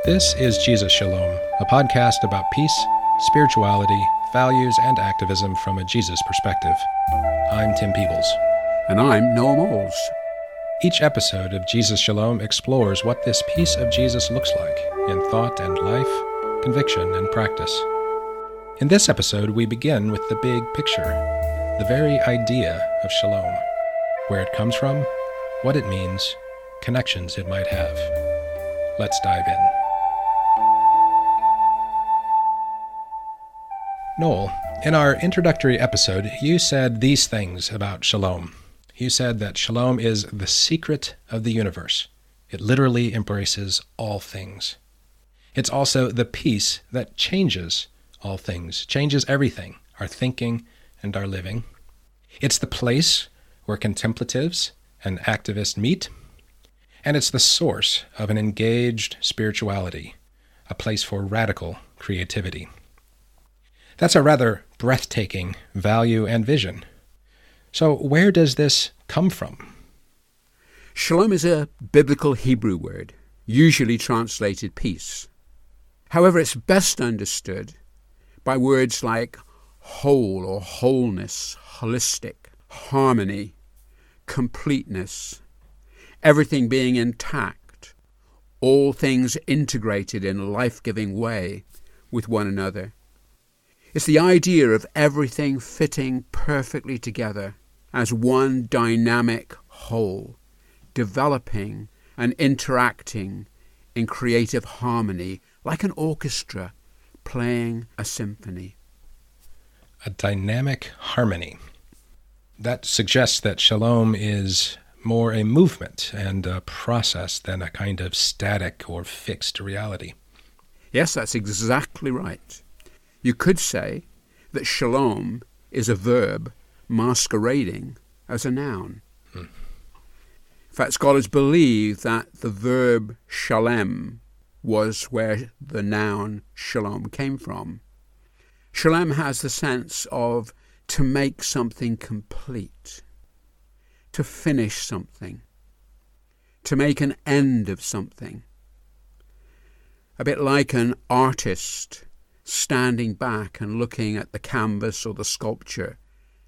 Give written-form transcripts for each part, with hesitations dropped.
This is Jesus Shalom, a podcast about peace, spirituality, values, and activism from a Jesus perspective. I'm Tim Peebles. And I'm Noel Moles. Each episode of Jesus Shalom explores what this peace of Jesus looks like in thought and life, conviction and practice. In this episode, we begin with the big picture, the very idea of shalom, where it comes from, what it means, connections it might have. Let's dive in. Noel, in our introductory episode, you said these things about shalom. You said that shalom is the secret of the universe. It literally embraces all things. It's also the peace that changes all things, changes everything, our thinking and our living. It's the place where contemplatives and activists meet, and it's the source of an engaged spirituality, a place for radical creativity. That's a rather breathtaking value and vision. So where does this come from? Shalom is a biblical Hebrew word, usually translated peace. However, it's best understood by words like whole or wholeness, holistic, harmony, completeness, everything being intact, all things integrated in a life-giving way with one another. It's the idea of everything fitting perfectly together as one dynamic whole, developing and interacting in creative harmony like an orchestra playing a symphony. A dynamic harmony. That suggests that shalom is more a movement and a process than a kind of static or fixed reality. Yes, that's exactly right. You could say that shalom is a verb masquerading as a noun. In fact, scholars believe that the verb shalem was where the noun shalom came from. Shalem has the sense of to make something complete, to finish something, to make an end of something. A bit like an artist standing back and looking at the canvas or the sculpture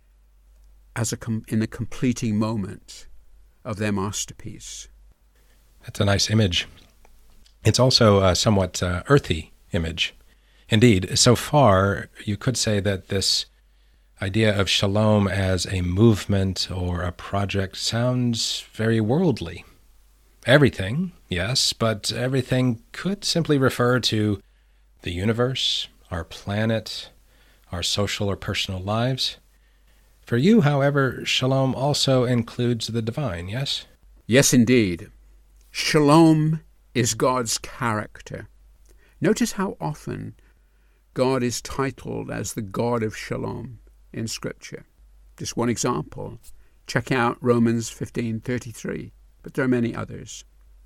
as in the completing moment of their masterpiece. That's a nice image. It's also a somewhat earthy image. Indeed, so far you could say that this idea of shalom as a movement or a project sounds very worldly. Everything, yes, but everything could simply refer to the universe, our planet, our social or personal lives. For you, however, shalom also includes the divine, yes? Yes, indeed. Shalom is God's character. Notice how often God is titled as the God of shalom in Scripture. Just one example. Check out Romans 15:33, but there are many others.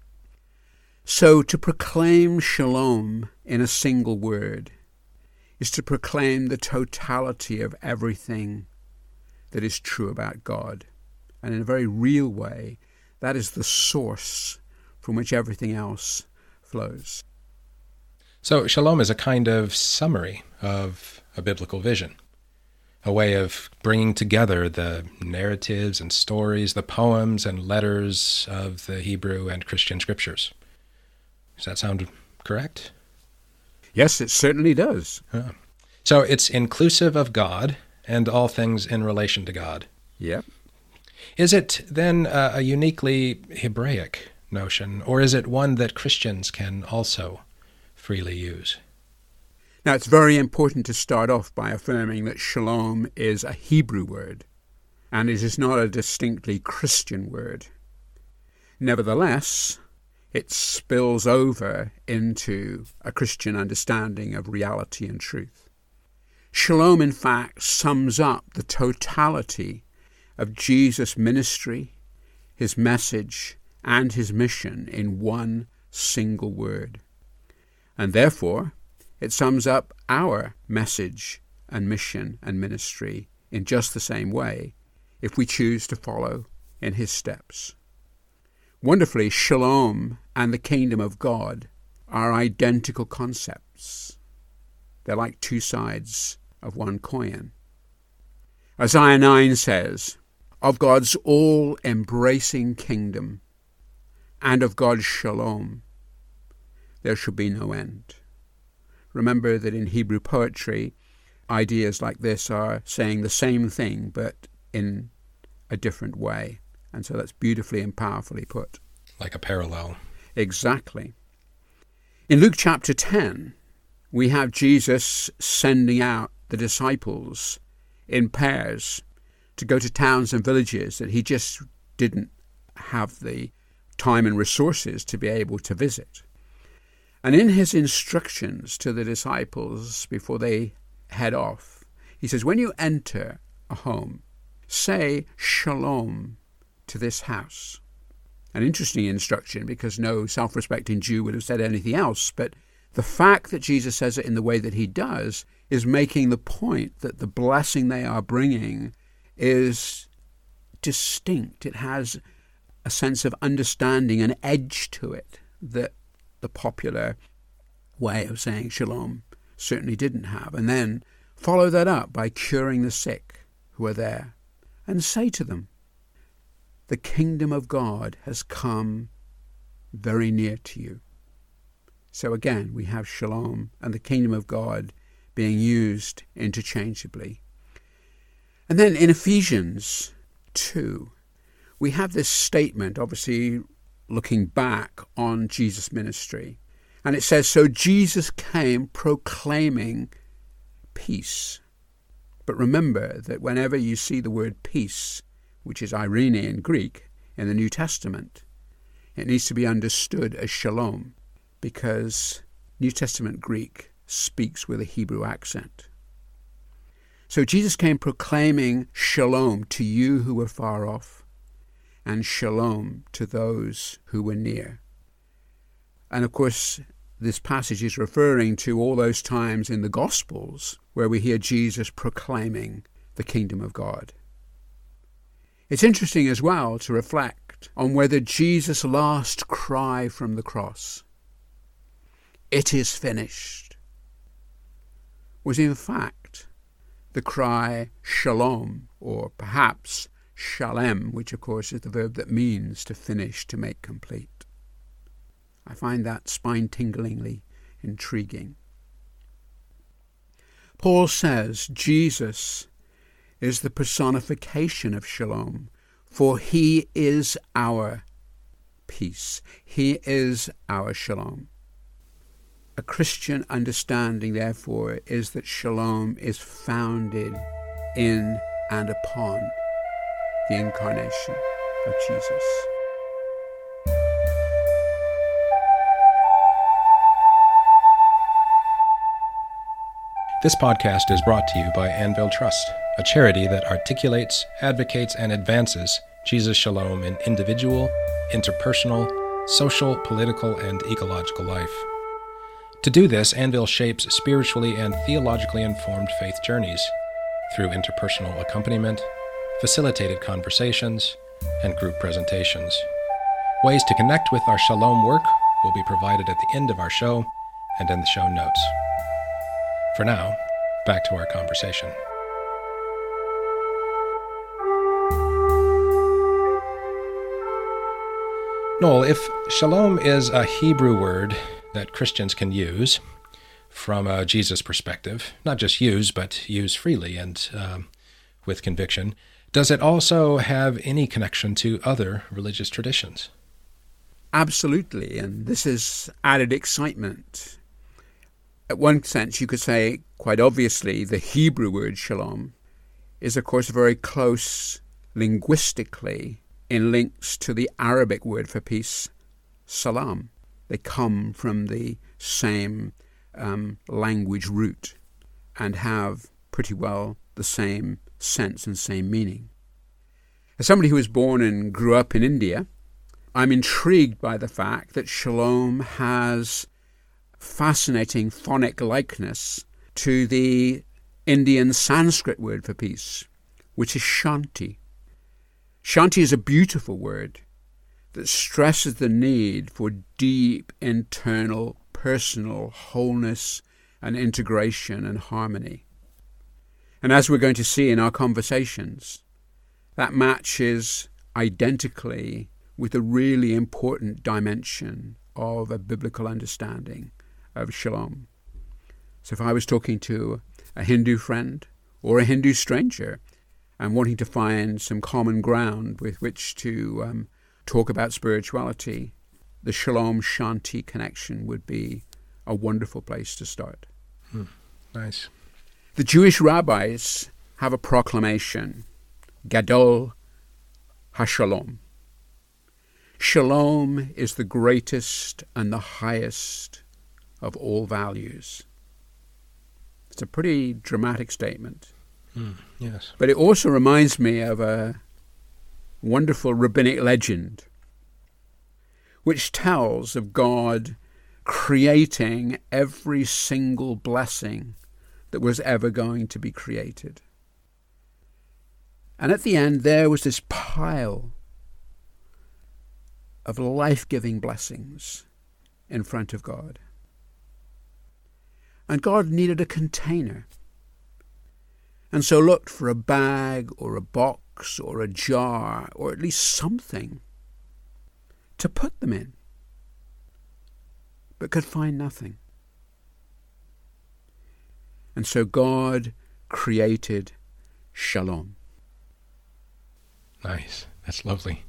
So to proclaim shalom in a single word is to proclaim the totality of everything that is true about God. And in a very real way, that is the source from which everything else flows. So shalom is a kind of summary of a biblical vision, a way of bringing together the narratives and stories, the poems and letters of the Hebrew and Christian scriptures. Does that sound correct? Yes, it certainly does. So it's inclusive of God and all things in relation to God. Yep. Is it then a uniquely Hebraic notion, or is it one that Christians can also freely use? Now, it's very important to start off by affirming that shalom is a Hebrew word, and it is not a distinctly Christian word. Nevertheless, it spills over into a Christian understanding of reality and truth. Shalom, in fact, sums up the totality of Jesus' ministry, his message, and his mission in one single word. And therefore, it sums up our message and mission and ministry in just the same way if we choose to follow in his steps. Wonderfully, shalom and the kingdom of God are identical concepts. They're like two sides of one coin. Isaiah 9 says, of God's all-embracing kingdom and of God's shalom, there shall be no end. Remember that in Hebrew poetry, ideas like this are saying the same thing, but in a different way. And so that's beautifully and powerfully put. Like a parallel. Exactly. In Luke chapter 10, we have Jesus sending out the disciples in pairs to go to towns and villages that he just didn't have the time and resources to be able to visit. And in his instructions to the disciples before they head off, he says, when you enter a home, say shalom to this house. An interesting instruction, because no self-respecting Jew would have said anything else, but the fact that Jesus says it in the way that he does is making the point that the blessing they are bringing is distinct. It has a sense of understanding, an edge to it that the popular way of saying shalom certainly didn't have. And then follow that up by curing the sick who are there and say to them, the kingdom of God has come very near to you. So again, we have shalom and the kingdom of God being used interchangeably. And then in Ephesians 2, we have this statement, obviously looking back on Jesus' ministry. And it says, so Jesus came proclaiming peace. But remember that whenever you see the word peace, which is Irene in Greek, in the New Testament, it needs to be understood as shalom, because New Testament Greek speaks with a Hebrew accent. So Jesus came proclaiming shalom to you who were far off, and shalom to those who were near. And of course, this passage is referring to all those times in the Gospels where we hear Jesus proclaiming the kingdom of God. It's interesting as well to reflect on whether Jesus' last cry from the cross, "It is finished," was in fact the cry shalom, or perhaps shalem, which of course is the verb that means to finish, to make complete. I find that spine-tinglingly intriguing. Paul says Jesus is the personification of shalom, for he is our peace. He is our shalom. A Christian understanding, therefore, is that shalom is founded in and upon the incarnation of Jesus. This podcast is brought to you by Anvil Trust, a charity that articulates, advocates, and advances Jesus' shalom in individual, interpersonal, social, political, and ecological life. To do this, Anvil shapes spiritually and theologically informed faith journeys through interpersonal accompaniment, facilitated conversations, and group presentations. Ways to connect with our shalom work will be provided at the end of our show and in the show notes. For now, back to our conversation. Noel, if shalom is a Hebrew word that Christians can use from a Jesus perspective, not just use, but use freely and with conviction, does it also have any connection to other religious traditions? Absolutely, and this is added excitement. At one sense, you could say, quite obviously, the Hebrew word shalom is, of course, very close linguistically in links to the Arabic word for peace, salam. They come from the same language root and have pretty well the same sense and same meaning. As somebody who was born and grew up in India, I'm intrigued by the fact that shalom has fascinating phonic likeness to the Indian Sanskrit word for peace, which is shanti. Shanti is a beautiful word that stresses the need for deep internal personal wholeness and integration and harmony. And as we're going to see in our conversations, that matches identically with a really important dimension of a biblical understanding of shalom. So if I was talking to a Hindu friend or a Hindu stranger and wanting to find some common ground with which to talk about spirituality, the Shalom Shanti connection would be a wonderful place to start. Nice. The Jewish rabbis have a proclamation, Gadol HaShalom. Shalom is the greatest and the highest of all values. It's a pretty dramatic statement. Yes. But it also reminds me of a wonderful rabbinic legend which tells of God creating every single blessing that was ever going to be created. And at the end, there was this pile of life-giving blessings in front of God. And God needed a container, and so looked for a bag or a box or a jar or at least something to put them in, but could find nothing. And so God created Shalom. Nice. That's lovely.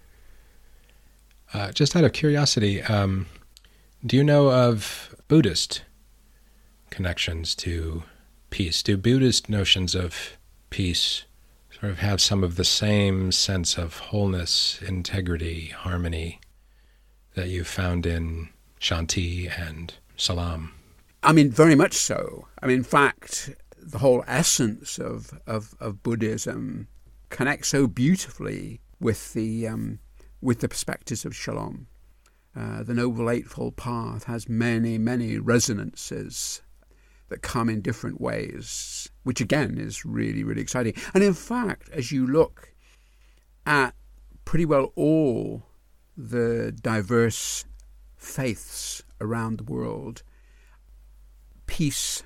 Just out of curiosity, do you know of Buddhist connections to peace? Do Buddhist notions of peace sort of have some of the same sense of wholeness, integrity, harmony that you found in Shanti and Salam? I mean, very much so. I mean, in fact, the whole essence of Buddhism connects so beautifully with the perspectives of Shalom. The Noble Eightfold Path has many, many resonances that come in different ways, which again is really, really exciting. And in fact, as you look at pretty well all the diverse faiths around the world, peace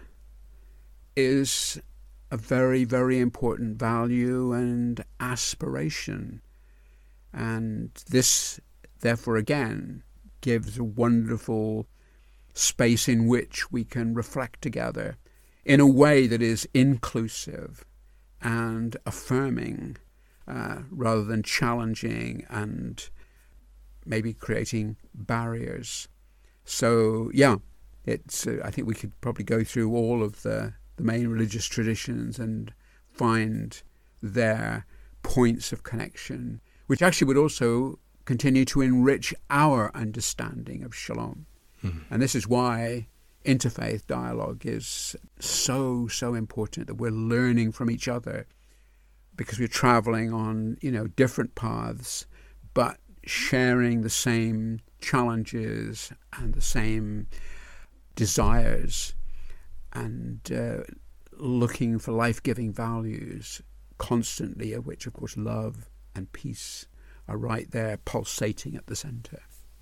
is a very, very important value and aspiration. And this, therefore, again, gives a wonderful space in which we can reflect together in a way that is inclusive and affirming rather than challenging and maybe creating barriers. So, yeah, it's. I think we could probably go through all of the main religious traditions and find their points of connection, which actually would also continue to enrich our understanding of Shalom. And this is why interfaith dialogue is so, so important, that we're learning from each other, because we're traveling on, different paths, but sharing the same challenges and the same desires, and looking for life-giving values constantly, of which, of course, love and peace are right there pulsating at the center.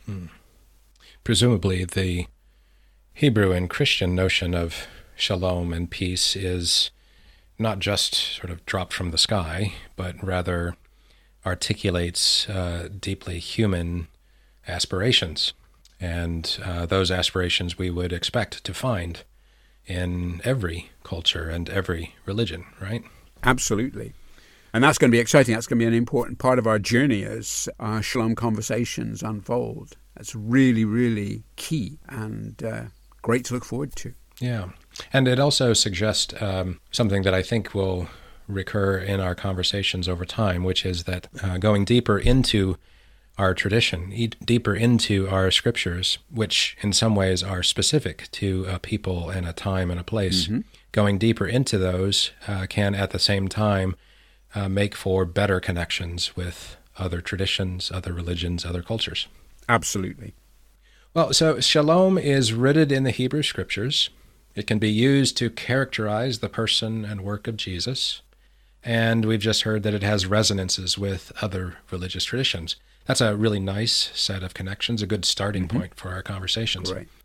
Presumably the Hebrew and Christian notion of shalom and peace is not just sort of dropped from the sky, but rather articulates deeply human aspirations. And those aspirations we would expect to find in every culture and every religion, right? Absolutely. And that's going to be exciting. That's going to be an important part of our journey as our Shalom conversations unfold. That's really, really key and great to look forward to. Yeah. And it also suggests something that I think will recur in our conversations over time, which is that going deeper into our tradition, deeper into our scriptures, which in some ways are specific to a people and a time and a place, going deeper into those can at the same time make for better connections with other traditions, other religions, other cultures. Absolutely. Well, so shalom is rooted in the Hebrew Scriptures. It can be used to characterize the person and work of Jesus. And we've just heard that it has resonances with other religious traditions. That's a really nice set of connections, a good starting point for our conversations. Right.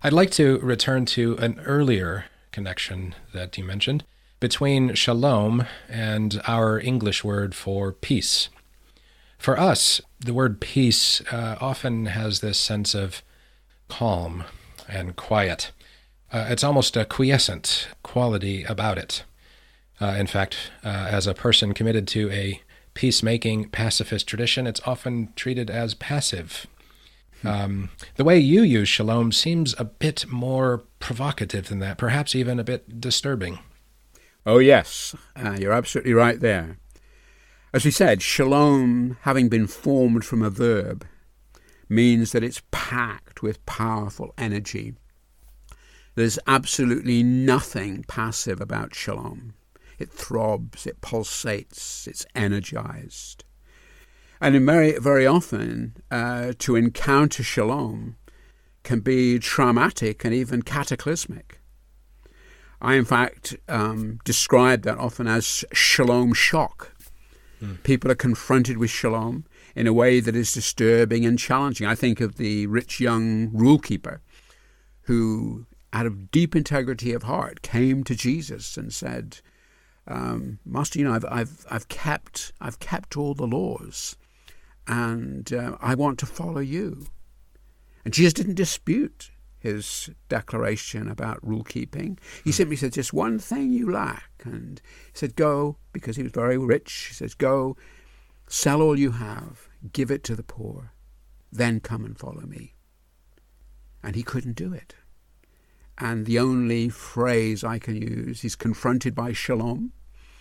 I'd like to return to an earlier connection that you mentioned between shalom and our English word for peace. For us, the word peace often has this sense of calm and quiet. It's almost a quiescent quality about it. In fact, as a person committed to a peacemaking pacifist tradition, it's often treated as passive. The way you use shalom seems a bit more provocative than that, perhaps even a bit disturbing. Oh, yes, you're absolutely right there. As we said, shalom, having been formed from a verb, means that it's packed with powerful energy. There's absolutely nothing passive about shalom. It throbs, it pulsates, it's energized. And very often, to encounter shalom can be traumatic and even cataclysmic. I, in fact, describe that often as shalom shock. People are confronted with shalom in a way that is disturbing and challenging. I think of the rich young rule keeper who, out of deep integrity of heart, came to Jesus and said, Master, I've kept all the laws, and I want to follow you. And Jesus didn't dispute his declaration about rule keeping. He simply said, just one thing you lack. And he said, go, because he was very rich. He says, go, sell all you have, give it to the poor, then come and follow me. And he couldn't do it. And the only phrase I can use, he's confronted by shalom,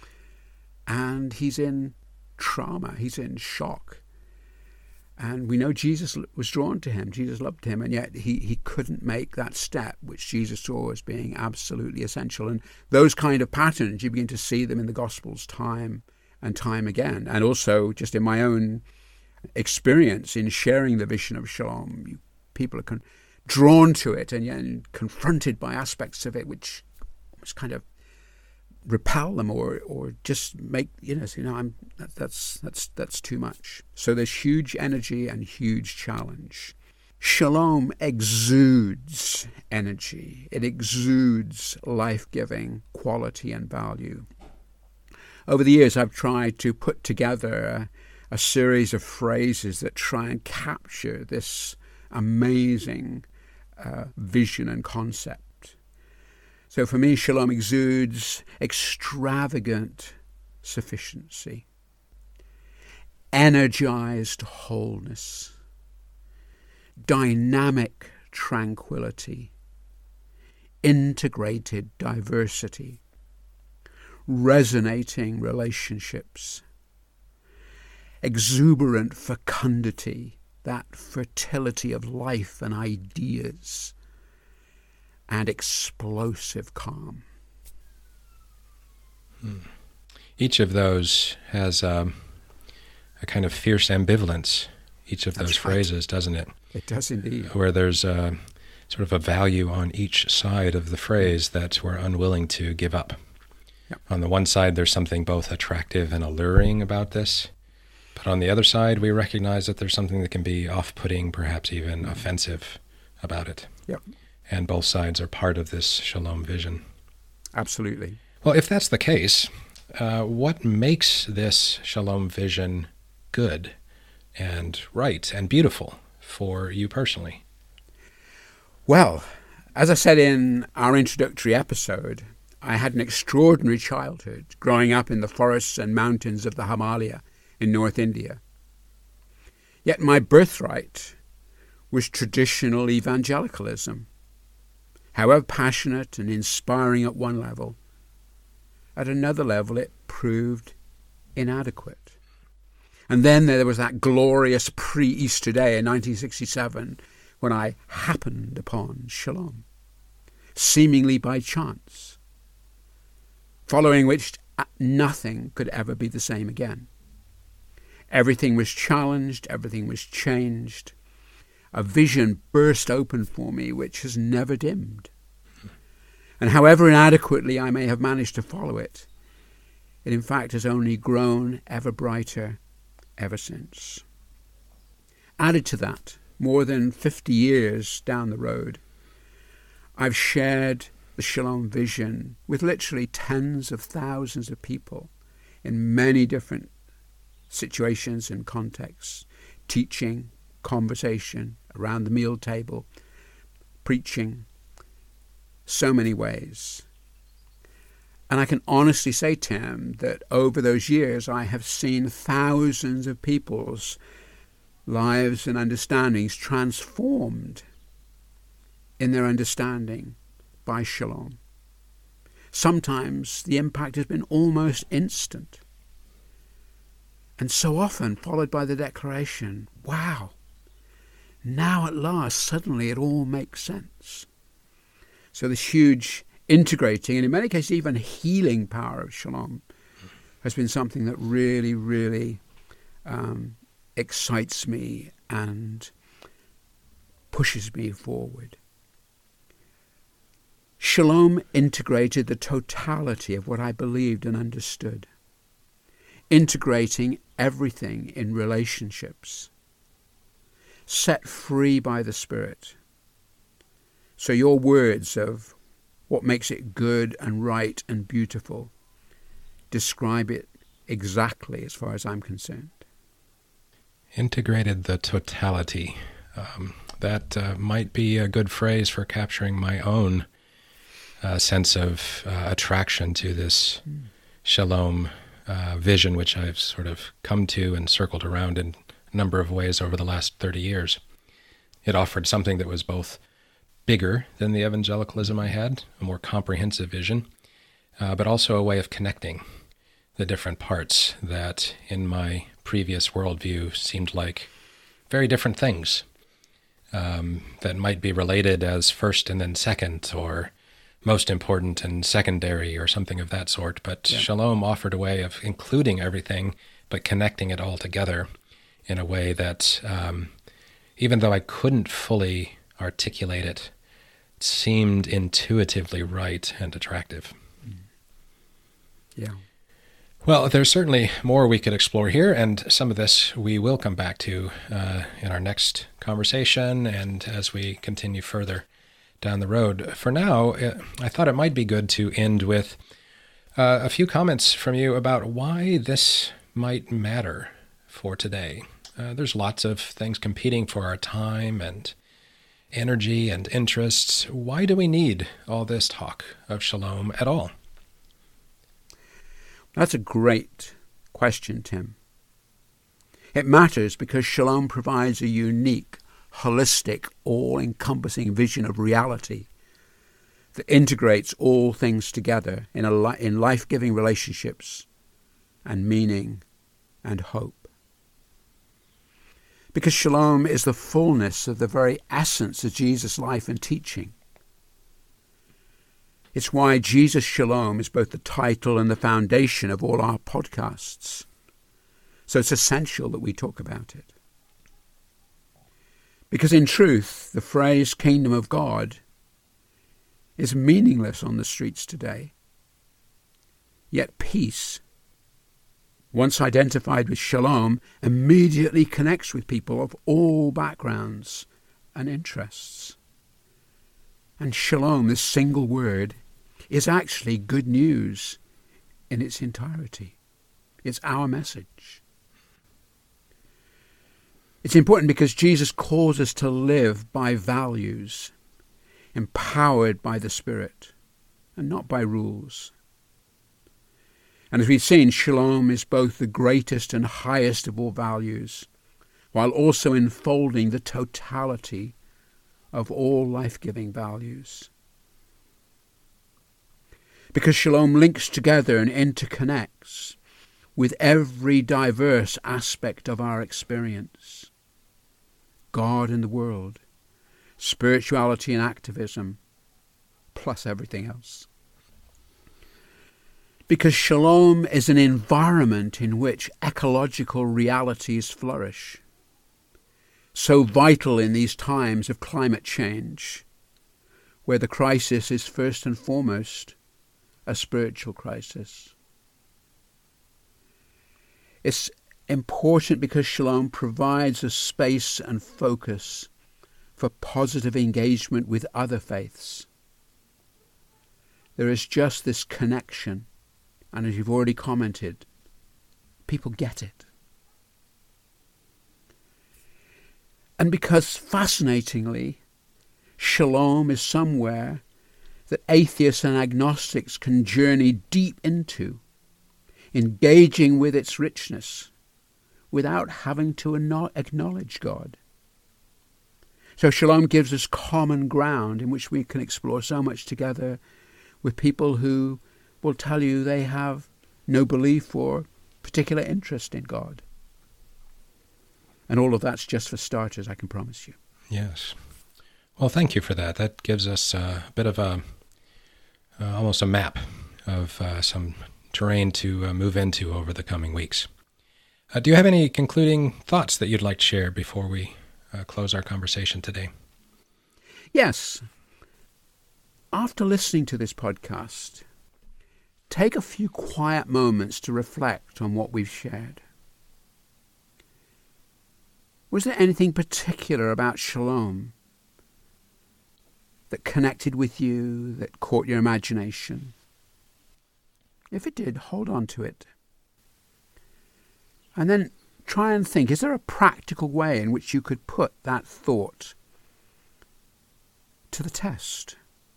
and he's in trauma, he's in shock. And we know Jesus was drawn to him, Jesus loved him, and yet he couldn't make that step, which Jesus saw as being absolutely essential. And those kind of patterns, you begin to see them in the Gospels time and time again. And also just in my own experience in sharing the vision of shalom, people are drawn to it and yet confronted by aspects of it which almost kind of repel them or just make that's too much. So there's huge energy and huge challenge. Shalom exudes energy. It exudes life-giving quality and value. Over the years, I've tried to put together a series of phrases that try and capture this amazing vision and concept. So for me, shalom exudes extravagant sufficiency, energized wholeness, dynamic tranquility, integrated diversity, resonating relationships, exuberant fecundity, that fertility of life and ideas, and explosive calm. Each of those has a kind of fierce ambivalence, each of those phrases, doesn't it? It does indeed. Where there's sort of a value on each side of the phrase that we're unwilling to give up. Yep. On the one side, there's something both attractive and alluring about this. But on the other side, we recognize that there's something that can be off-putting, perhaps even offensive about it. Yep. And both sides are part of this shalom vision. Absolutely. Well, if that's the case, what makes this shalom vision good and right and beautiful for you personally? Well, as I said in our introductory episode, I had an extraordinary childhood growing up in the forests and mountains of the Himalaya in North India. Yet my birthright was traditional evangelicalism. However passionate and inspiring at one level, at another level it proved inadequate. And then there was that glorious pre-Easter day in 1967 when I happened upon shalom, seemingly by chance, following which nothing could ever be the same again. Everything was challenged, everything was changed. A vision burst open for me which has never dimmed. And however inadequately I may have managed to follow it, it in fact has only grown ever brighter ever since. Added to that, more than 50 years down the road, I've shared the Shalom vision with literally tens of thousands of people in many different situations and contexts, teaching, conversation, around the meal table, preaching, so many ways. And I can honestly say, Tim, that over those years I have seen thousands of people's lives and understandings transformed in their understanding by Shalom. Sometimes the impact has been almost instant, and so often followed by the declaration, wow, now at last suddenly it all makes sense. So this huge integrating, and in many cases even healing power of Shalom has been something that really, really excites me and pushes me forward. Shalom integrated the totality of what I believed and understood, integrating everything in relationships, set free by the Spirit. So your words of what makes it good and right and beautiful describe it exactly as far as I'm concerned. Integrated the totality. That might be a good phrase for capturing my own sense of attraction to this Shalom vision, which I've sort of come to and circled around in a number of ways over the last 30 years. It offered something that was both bigger than the evangelicalism I had, a more comprehensive vision, but also a way of connecting the different parts that in my previous worldview seemed like very different things that might be related as first and then second, or most important and secondary, or something of that sort. But yeah. Shalom offered a way of including everything, but connecting it all together in a way that, even though I couldn't fully articulate it, seemed intuitively right and attractive. Yeah. Well, there's certainly more we could explore here, and some of this we will come back to in our next conversation and as we continue further down the road. For now, I thought it might be good to end with a few comments from you about why this might matter for today. There's lots of things competing for our time and energy and interests. Why do we need all this talk of Shalom at all? That's a great question, Tim. It matters because Shalom provides a unique, holistic, all-encompassing vision of reality that integrates all things together in life-giving relationships and meaning and hope. Because Shalom is the fullness of the very essence of Jesus' life and teaching. It's why Jesus Shalom is both the title and the foundation of all our podcasts. So it's essential that we talk about it. Because in truth, the phrase kingdom of God is meaningless on the streets today. Yet peace, once identified with Shalom, immediately connects with people of all backgrounds and interests. And Shalom, this single word, is actually good news in its entirety. It's our message. It's important because Jesus calls us to live by values, empowered by the Spirit, and not by rules. And as we've seen, Shalom is both the greatest and highest of all values, while also enfolding the totality of all life-giving values. Because Shalom links together and interconnects with every diverse aspect of our experience. God and the world, spirituality and activism, plus everything else. Because Shalom is an environment in which ecological realities flourish, so vital in these times of climate change, where the crisis is first and foremost a spiritual crisis. It's important because Shalom provides a space and focus for positive engagement with other faiths, there is just this connection. And as you've already commented, people get it. And because, fascinatingly, shalom is somewhere that atheists and agnostics can journey deep into, engaging with its richness without having to acknowledge God. So shalom gives us common ground in which we can explore so much together with people who will tell you they have no belief or particular interest in God. And all of that's just for starters, I can promise you. Yes. Well, thank you for that. That gives us a bit of almost a map of some terrain to move into over the coming weeks. Do you have any concluding thoughts that you'd like to share before we close our conversation today? Yes. After listening to this podcast, take a few quiet moments to reflect on what we've shared. Was there anything particular about shalom that connected with you, that caught your imagination? If it did, hold on to it. And then try and think, is there a practical way in which you could put that thought to the test?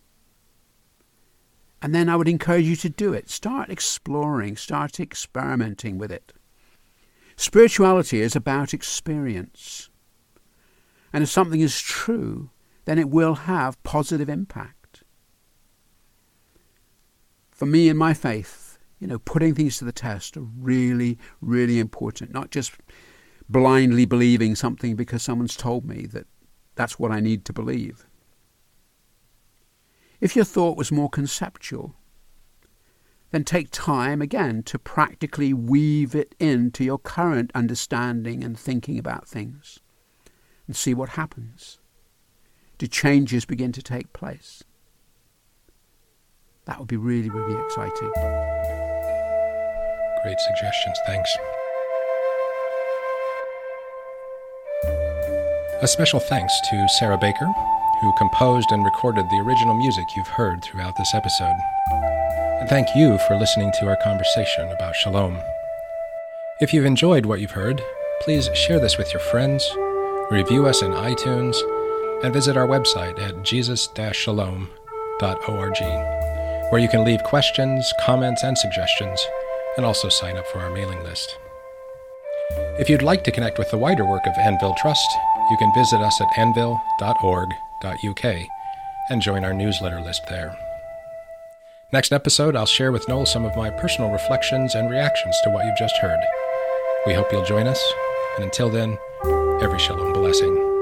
And then I would encourage you to do it. Start exploring, start experimenting with it. Spirituality is about experience. And if something is true, then it will have positive impact. For me and my faith, putting things to the test are really, really important. Not just blindly believing something because someone's told me that that's what I need to believe. If your thought was more conceptual, then take time again to practically weave it into your current understanding and thinking about things and see what happens. Do changes begin to take place? That would be really, really exciting. Great suggestions, thanks. A special thanks to Sarah Baker, who composed and recorded the original music you've heard throughout this episode. And thank you for listening to our conversation about shalom. If you've enjoyed what you've heard, please share this with your friends, review us in iTunes, and visit our website at jesus-shalom.org, where you can leave questions, comments, and suggestions, and also sign up for our mailing list. If you'd like to connect with the wider work of Anvil Trust, you can visit us at anvil.org.uk and join our newsletter list there. Next episode, I'll share with Noel some of my personal reflections and reactions to what you've just heard. We hope you'll join us, and until then, every shalom blessing.